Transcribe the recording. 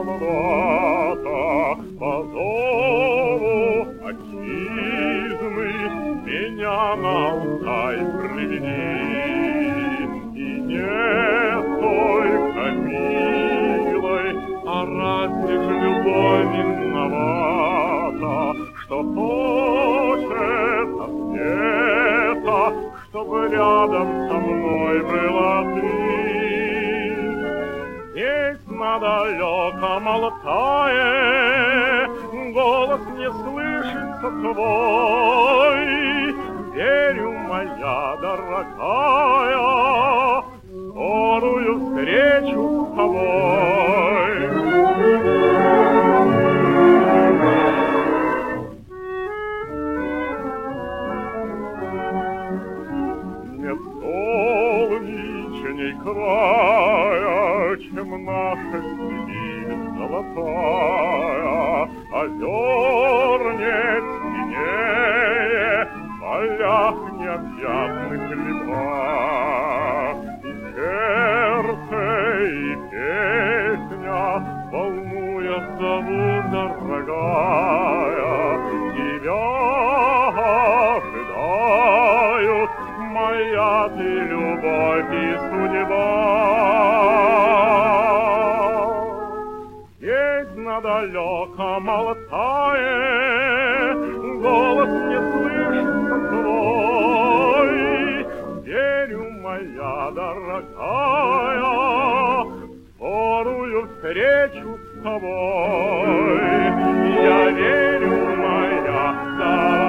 солдата по зову отчизны меня на Алтай привели. И не только милой, а разве ж любовь виновата, что хочется света, чтобы рядом со мной была ты. Здесь на далеком Алтае голос не слышится твой. Верю, моя дорогая, скорую встречу с тобой. Нет солнечней края, чем наша Сибирь золотая, озер нет синее, в полях необъятных лесах. И сердце, и песня, волнуя, зовут, дорогая, тебя ожидают, моя ты любовь и судьба. Здесь на далеком Алтае голос не слышится твой. Верю, моя дорогая, скорую встречу с тобой. Я верю, моя дорогая.